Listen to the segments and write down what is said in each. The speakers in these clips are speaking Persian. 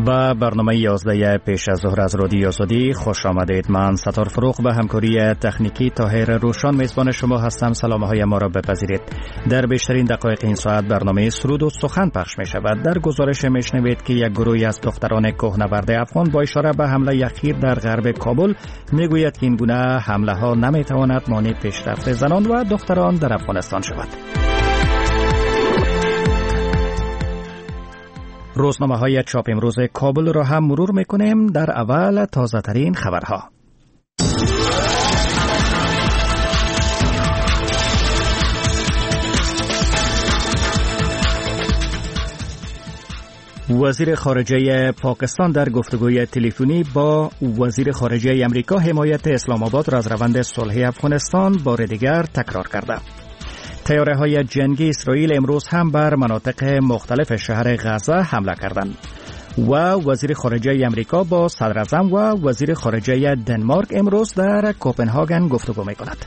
و برنامه 11 پیش از ظهر از رادیو آزادی خوش آمدید. من ستار فروغ به همکاری تکنیکی طاهر روشان میزبان شما هستم. سلامهای ما را بپذیرید. در بیشترین دقایق این ساعت برنامه سرود و سخن پخش می شود. در گزارش میشنوید که یک گروهی از دختران کوهنورد افغان با اشاره به حمله اخیر در غرب کابل میگوید که این گونه حمله ها نمیتواند مانع پیشرفت زنان و دختران در افغانستان شود. روزنامه‌های چاپ امروز کابل را هم مرور می‌کنیم. در اول تازه ترین خبرها. وزیر خارجه پاکستان در گفتگوی تلفنی با وزیر خارجه امریکا حمایت اسلام آباد را از روند صلح افغانستان بار دیگر تکرار کرده. طیاره‌های جنگی اسرائیل امروز هم بر مناطق مختلف شهر غزه حمله کردند و وزیر خارجه امریکا با صدر اعظم و وزیر خارجه دنمارک امروز در کوپنهاگن گفتگو می‌کند.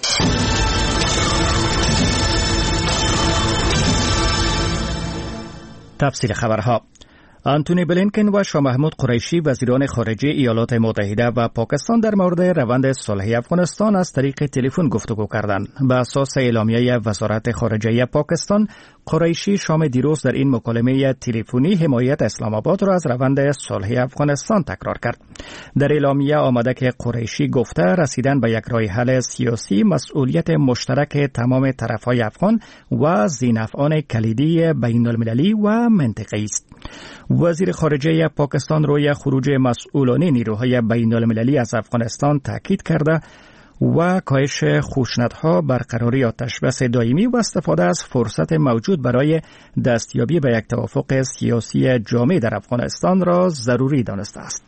تفصیل خبرها. آنتونی بلینکن و شاه محمود قریشی وزیران خارجه ایالات متحده و پاکستان در مورد روند صلح افغانستان از طریق تلفن گفتگو کردند. به اساس اعلامیه وزارت خارجه پاکستان، قریشی شام دیروز در این مکالمه تلفنی حمایت اسلام آباد را از روند صلح افغانستان تکرار کرد. در اعلامیه آمده که قریشی گفته رسیدن به یک راه حل سیاسی مسئولیت مشترک تمام طرف‌های افغان و ذی‌نفعان کلیدی بین‌المللی و منطقه‌ای است. وزیر خارجه پاکستان روی خروج مسئولان نیروهای بین‌المللی از افغانستان تاکید کرده و کاهش خشونت‌ها، برقراری آتشبس دائمی و استفاده از فرصت موجود برای دستیابی به یک توافق سیاسی جامع در افغانستان را ضروری دانسته است.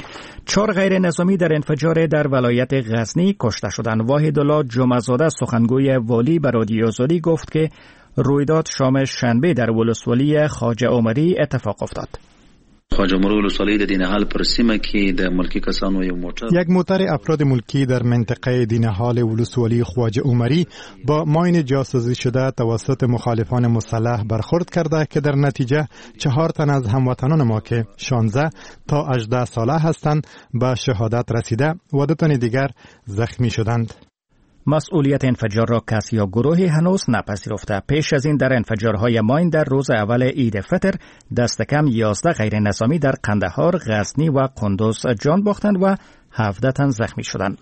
4 غیر نظامی در انفجار در ولایت غزنی کشته شدند. واحدالله جمعه‌زاده سخنگوی والی به رادیو آزادی گفت که رویداد شام شنبه در ولسوالی خواجه عمری اتفاق افتاد. خواجه عمری ولسوالی د دینهال پر سیمه کې د ملکی کسانو یک موتر افراد ملکی در منطقه دینهال ولسوالی خواجه عمری با ماین جاسوسی شده توسط مخالفان مسلح برخورد کرده که در نتیجه 4 تن از هموطنان ما که 16 تا 18 ساله هستند به شهادت رسیده و 2 تن دیگر زخمی شدند. مسئولیت انفجار را کسی یا گروهی هنوز نپذیرفته. پیش از این در انفجارهای ماین در روز اول عید فطر دست کم 11 غیر نظامی در قندهار، غزنی و قندوز جان باختند و 17 تن زخمی شدند.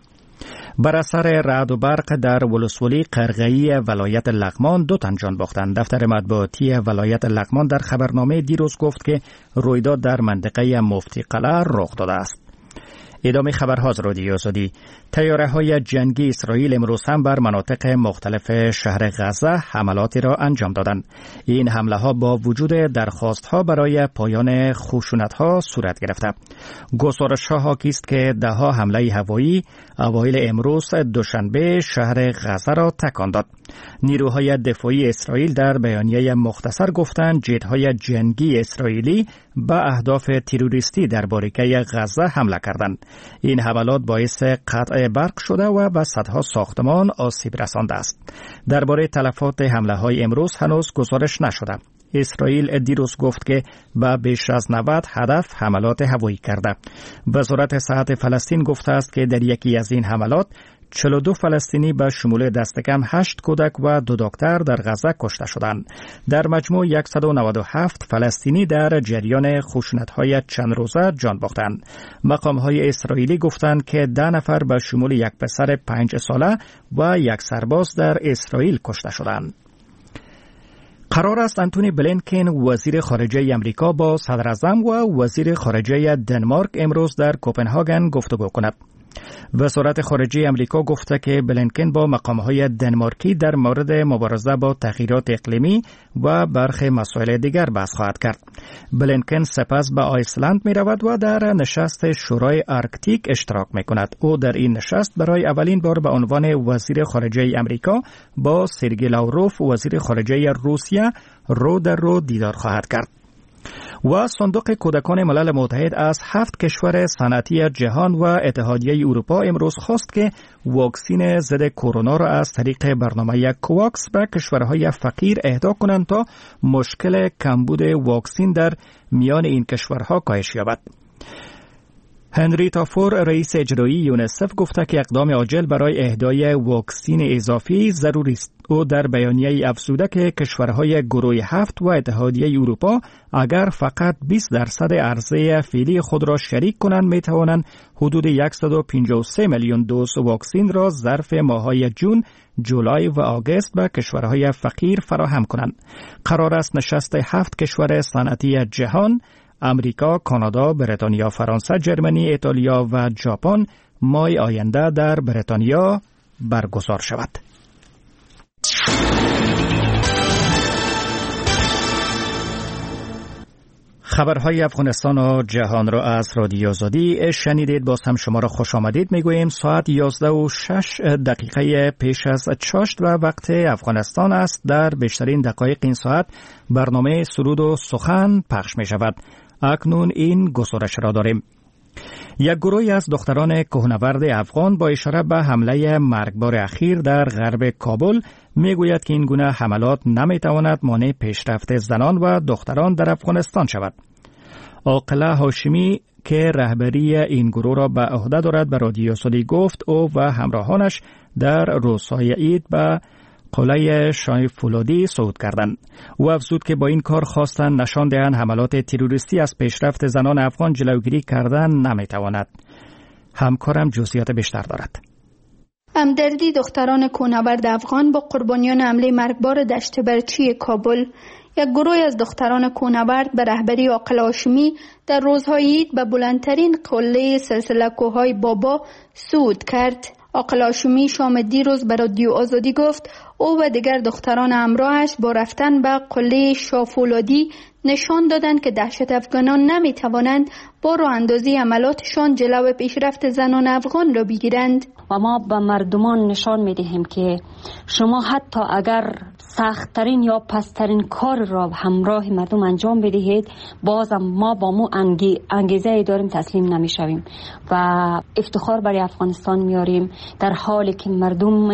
بر اثر رعد و برق در ولسوالی قرغه‌ای ولایت لغمان 2 تن جان باختند. دفتر مطبوعاتی ولایت لغمان در خبرنامه دیروز گفت که رویداد در منطقه مفتی قلعه رخ داده است. ادامه خبرها از رادیو آزادی. طیاره‌های جنگی اسرائیل امروز هم بر مناطق مختلف شهر غزه حملاتی را انجام دادند. این حمله‌ها با وجود درخواست‌ها برای پایان خشونت‌ها صورت گرفته. گزارش‌ها حاکی است که 10 حمله هوایی اوایل امروز دوشنبه شهر غزه را تکان داد. نیروهای دفاعی اسرائیل در بیانیه مختصر گفتند جت‌های جنگی اسرائیلی به اهداف تروریستی در باریکه غزه حمله کردند. این حملات باعث قطع برق شده و به صدها ساختمان آسیب رسانده است. درباره تلفات حمله‌های امروز هنوز گزارش نشده. اسرائیل دیروز گفت که به بیش از 90 هدف حملات هوایی کرده. وزارت صحت فلسطین گفته است که در یکی از این حملات 42 فلسطینی به شمول دست کم 8 کودک و 2 دکتر در غزه کشته شدند. در مجموع 197 فلسطینی در جریان خشونت‌های چند روزه جان باختند. مقام‌های اسرائیلی گفتند که 10 نفر به شمول یک پسر 5 ساله و 1 سرباز در اسرائیل کشته شدند. قرار است آنتونی بلینکن وزیر خارجه امریکا با صدر اعظم و وزیر خارجه دنمارک امروز در کوپنهاگن گفتگو کند. وزارت خارجه امریکا گفته که بلینکن با مقام‌های دنمارکی در مورد مبارزه با تغییرات اقلیمی و برخی مسائل دیگر بحث خواهد کرد. بلینکن سپس به آیسلند می رود و در نشست شورای آرکتیک اشتراک می کند. او در این نشست برای اولین بار به عنوان وزیر خارجه امریکا با سرگئی لاوروف وزیر خارجه روسیه رو در رو دیدار خواهد کرد. و صندوق کودکان ملل متحد از 7 کشور صنعتی جهان و اتحادیه اروپا امروز خواست که واکسن ضد کرونا را از طریق برنامه کوواکس به کشورهای فقیر اهدا کنند تا مشکل کمبود واکسن در میان این کشورها کاهش یابد. هنریتا فور رئیس اجرایی یونیسف گفته که اقدام عاجل برای اهدای واکسن اضافی ضروری است. او در بیانیه افزوده که کشورهای گروه 7 و اتحادیه اروپا اگر فقط 20% عرضه فعلی خود را شریک کنند میتوانند حدود 153 میلیون دوز واکسن را ظرف ماه‌های جون، جولای و آگوست به کشورهای فقیر فراهم کنند. قرار است نشست 7 کشور صنعتی جهان امریکا، کانادا، بریتانیا، فرانسه، جرمنی، ایتالیا و ژاپن ماه آینده در بریتانیا برگزار شود. خبرهای افغانستان و جهان را از رادیو آزادی شنیدید. باز هم شما را خوش آمدید میگوییم. ساعت 11:06 پیش از چاشت و وقت افغانستان است. در بیشترین دقایق این ساعت برنامه سرود و سخن پخش می شود. اکنون این گزارش را داریم. یک گروهی از دختران کوهنورد افغان با اشاره به حمله مرگبار اخیر در غرب کابل میگوید که این گونه حملات نمیتواند مانع پیشرفت زنان و دختران در افغانستان شود. عاقله هاشمی که رهبری این گروه را به عهده دارد به رادیو آزادی گفت او و همراهانش در روزهای عید به قلعه شاه فولادی صعود کردند. او افزود که با این کار خواستند نشان دهند حملات تروریستی از پیشرفت زنان افغان جلوگیری کردن نمیتواند. همکارم جزئیات بیشتر دارد. همدردی دختران کوهنورد افغان با قربانیان حمله مرگبار دشت برچی کابل. یک گروه از دختران کوهنورد به رهبری عاقله هاشمی در روزهای عید به بلندترین قله سلسله کوههای بابا صعود کرد. عاقله هاشمی شام دیروز به رادیو آزادی گفت او و دیگر دختران همراهش با رفتن به قله شاه فولادی نشان دادند که دهشت افغانان نمیتوانند با راه اندازی عملاتشان جلو پیشرفت زنان افغان را بگیرند. و ما به مردمان نشان میدهیم که شما حتی اگر سخت‌ترین یا پسترین کار را همراه مردم انجام بدهید، بازم ما با مو انگیزه داریم تسلیم نمیشویم و افتخار برای افغانستان میاریم، در حالی که مردم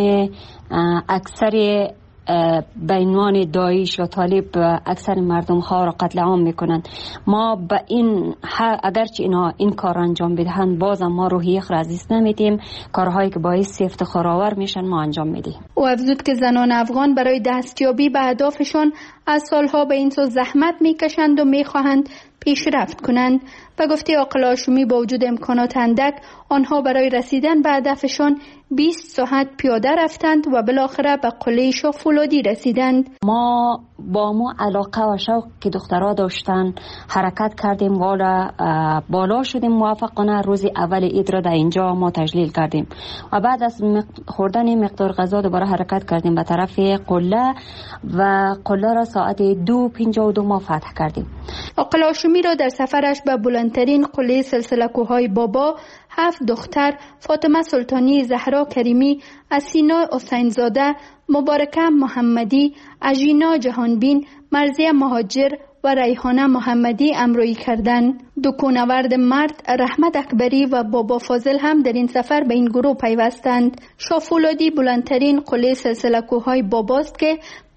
اکثر به عنوان داعش یا طالب اکثر مردم ها را قتل عام میکنند. ما به این اگرچه اینا این کار انجام بدهند، بازم ما روحیه خود از دست نمیدیم. کارهایی که باعث افتخار آور میشن ما انجام میدیم. او افزود که زنان افغان برای دستیابی به اهدافشان از سالها به این سو زحمت میکشند و میخواهند پیشرفت کنند. و گفته عاقله هاشمی با وجود امکانات اندک آنها برای رسیدن به هدفشان 20 ساعت پیاده رفتند و بالاخره به قله شاه فولادی رسیدند. ما با ما علاقه و شوق که دخترها داشتن حرکت کردیم، بالا شدیم موفقانه. روز اول عید را در اینجا ما تجلیل کردیم و بعد از خوردن مقدار غذا دوباره حرکت کردیم به طرف قله و قله را ساعت 2:52 ما فتح کردیم. عاقله هاشمی را در سفرش به بلندترین قله سلسله کوههای بابا 7 دختر فاطمه سلطانی، زهرا کریمی، اسینا حسینزاده، مبارکه محمدی، اژینا جهانبین، مرضیه مهاجر و ریحانه محمدی امرویی کردند. دو کوهنورد مرد رحمت اکبری و بابا فاضل هم در این سفر به این گروه پیوستند. شاه فولادی بلندترین قله سلسله کوههای باباست که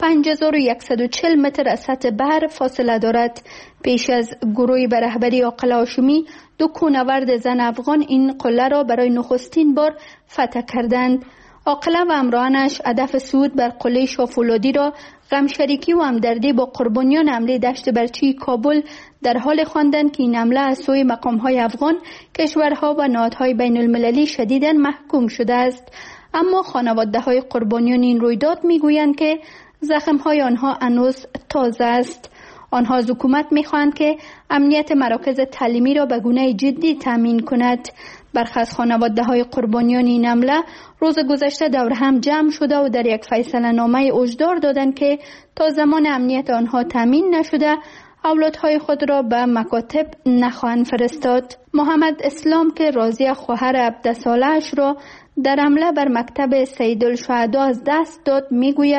5140 متر از سطح بحر فاصله دارد. پیش از گروهی به رهبری عاقله هاشمی، دو کوهنورد زن افغان این قله را برای نخستین بار فتح کردند. عاقله و همراهانش هدف صعود بر قله شاه فولادی را غم شریکی و همدردی با قربانیان حمله دشت برچی کابل در حال خواندند که این حمله از سوی مقام‌های افغان، کشورها و نهادهای بین المللی شدیداً محکوم شده است. اما خانواده‌های قربانیان این رویداد می‌گویند که زخم‌های آنها هنوز تازه است. آنها از حکومت می‌خواهند که امنیت مراکز تعلیمی را به گونه جدی تامین کند. برخی از خانواده‌های قربانیان این حمله روز گذشته دور هم جمع شده و در یک فیصله نامه هشدار دادند که تا زمان امنیت آنها تامین نشده اولادهای خود را به مکاتب نخواهند فرستاد. محمد اسلام که راضیه خواهر 17 ساله‌اش را در حمله بر مکتب سیدالشهدا از دست داد میگوید: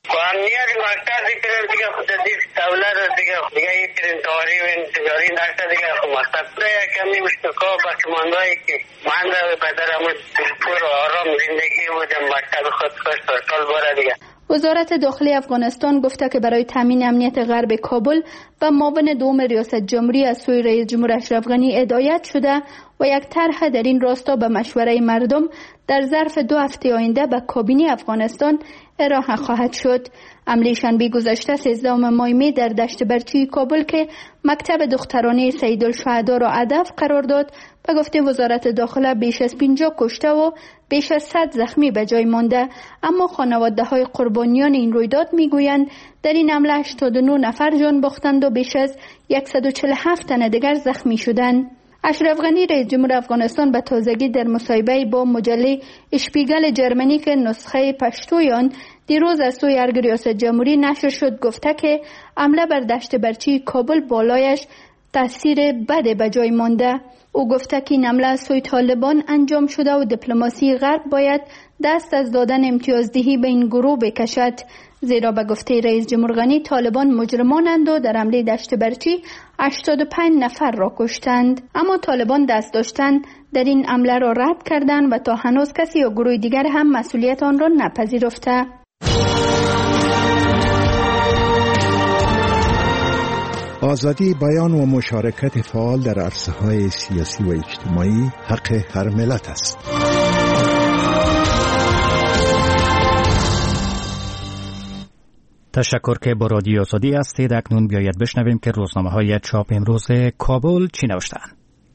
امنیت مقصد دیگه خود دولت دیگه این تاری و تجاری داشته دیگه مقصد کمی مشتکا بخشماندهایی که من را بدرم پر آرام زندگی بودم مقصد خود کشت و سال باره دیگه. وزارت داخلی افغانستان گفته که برای تامین امنیت غرب کابل و معاون دوم ریاست جمهوری از سوی رئیس جمهور اشرف غنی هدایت شده و یک طرح در این راستا به مشوره مردم در ظرف 2 هفته آینده به کابینه افغانستان ارائه خواهد شد. حمله شنبه گذشته 13 ماه می در دشت برچی کابل که مکتب دخترانه سیدالشهدا را هدف قرار داد و گفته وزارت داخله بیش از 50 کشته و بیش از 100 زخمی به جای مانده، اما خانواده های قربانیان این رویداد میگویند در این حمله 89 نفر جان باختند و بیش از 147 تن دیگر زخمی شدند. اشرف غنی رئیس جمهور افغانستان به تازگی در مصاحبه با مجله اشپیگل جرمنی که نسخه پشتوی آن دیروز از سوی ارگ ریاست جمهوری نشر شد گفته که حمله بر دشت برچی کابل بالایش تاثیر بد به جای مانده. او گفته که این حمله از سوی طالبان انجام شده و دیپلماسی غرب باید دست از دادن امتیازدهی به این گروه بکشد، زیرا به گفته رئیس جمهور غنی طالبان مجرمانند و در حمله دشت برچی 85 نفر را کشتند، اما طالبان دست داشتن در این حمله را رد کردند و تا هنوز کسی یا گروه دیگر هم مسئولیت آن را نپذیرفته. آزادی بیان و مشارکت فعال در عرصه‌های سیاسی و اجتماعی حق هر ملت است. تشکر که با رادیو آزادی هستید. اکنون بیایید بشنویم که روزنامه‌های چاپ امروز کابل چی نوشته‌اند.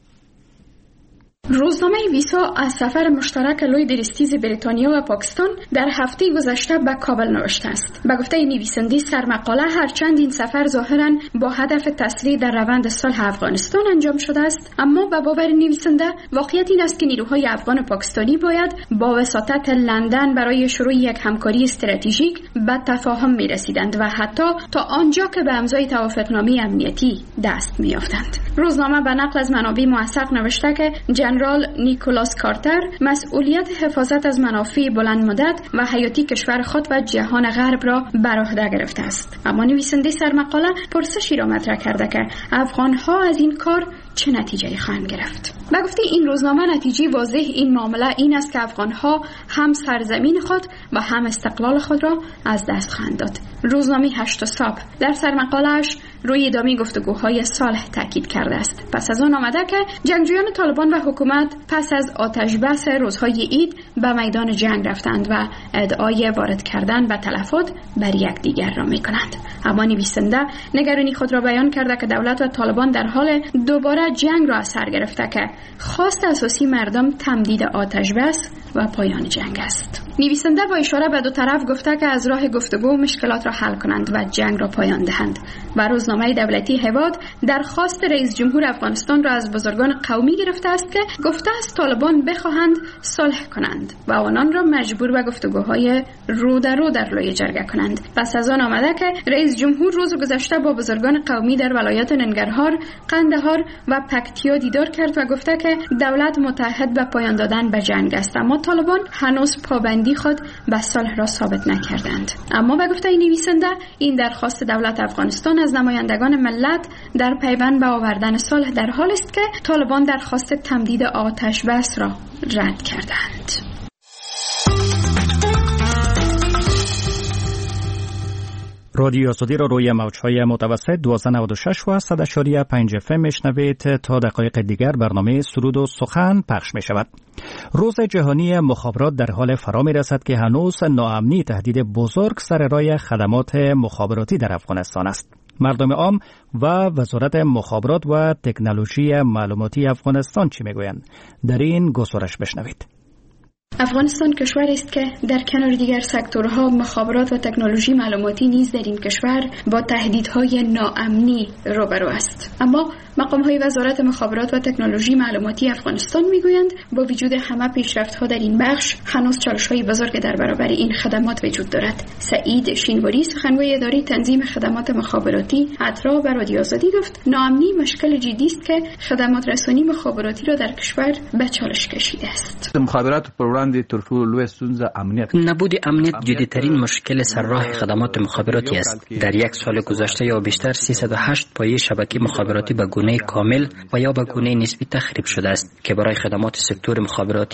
روزنامه ویسا از سفر مشترک لوید اریستیز بریتانیا و پاکستان در هفته گذشته به کابل نوشته است. به گفته نویسنده سرمقاله، هرچند این سفر ظاهراً با هدف تسریع در روند صلح افغانستان انجام شده است، اما به باور نویسنده واقعیت این است که نیروهای افغان و پاکستانی باید با وساطت لندن برای شروع یک همکاری استراتژیک به تفاهم می‌رسیدند و حتی تا آنجا که به امضای توافقنامه امنیتی دست می‌یافتند. روزنامه به نقل از منابع موثق نوشته که جنرال نیکولاس کارتر مسئولیت حفاظت از منافع بلند مدت و حیاتی کشور خود و جهان غرب را بر عهده گرفته است. اما نویسنده سرمقاله پرسشی را مطرح کرده که افغان‌ها از این کار چه نتیجه‌ای خواهند گرفت. به گفته این روزنامه نتیجه واضح این معامله این است که افغان‌ها هم سرزمین خود و هم استقلال خود را از دست خواهند داد. روزنامه 8 صبح در سرمقاله‌اش روی ادامه گفتگوهای صلح تاکید کرده است. پس از آن آمده که جنگجویان طالبان و حکومت پس از آتش بس روزهای عید به میدان جنگ رفتند و ادعای وارد کردن و تلفات بر یکدیگر را می‌کنند. اما نویسنده نگرانی خود را بیان کرده که دولت و طالبان در حال دوباره جنگ را از سر گرفته که خواست اساسی مردم تمدید آتش بس و پایان جنگ است. نویسنده با اشاره به دو طرف گفته که از راه گفتگو مشکلات را حل کنند و جنگ را پایان دهند. و روزنامه دولتی هواد درخواست رئیس جمهور افغانستان را از بزرگان قومی گرفته است که گفته است طالبان بخواهند صلح کنند و آنان را مجبور به گفتگوهای رو در رو در لوی جرگه کنند. پس از آن آمده که رئیس جمهور روز گذشته با بزرگان قومی در ولایات ننگرهار، قندهار و پکتیا دیدار کرد و گفته که دولت متعهد به پایان دادن به جنگ است، اما طالبان هنوز پابندی خود به صلح را ثابت نکردند. اما به گفته نویسنده این درخواست دولت افغانستان از نمایندگان ملت در پیوند به آوردن صلح در حال است که طالبان درخواست تمدید آتش بس را رد کردند. رادیو آزادی را روی موج‌های متوسط 1296 و 100.5 FM میشنوید. تا دقایق دیگر برنامه سرود و سخن پخش می شود. روز جهانی مخابرات در حال فرا می رسد که هنوز ناامنی تهدید بزرگ سر راه خدمات مخابراتی در افغانستان است. مردم عام و وزارت مخابرات و تکنولوژی معلوماتی افغانستان چی میگویند؟ در این گزارش بشنوید. افغانستان کشوری است که در کنار دیگر سکتورها مخابرات و تکنولوژی معلوماتی نیز در این کشور با تهدیدهای ناامنی روبرو است. اما مقام‌های وزارت مخابرات و تکنولوژی معلوماتی افغانستان میگویند با وجود همه پیشرفت‌ها در این بخش هنوز چالش‌های بزرگ در برابر این خدمات وجود دارد. سعید شینواری سخنگوی اداره تنظیم خدمات مخابراتی اترا به رادیو آزادی گفت ناامنی مشکل جدی است که خدمات رسانی مخابراتی را در کشور به چالش کشیده است. مخابرات پر وړاندې تر ټولو لوی ستونزه امنیت. نبود امنیت جدی‌ترین مشکل سرراه خدمات مخابراتی است. در یک سال گذشته یا بیشتر 308 پایه شبکه مخابراتی به گونه کامل و یا به گونه نسبی تخریب شده است که برای خدمات سکتور مخابراتی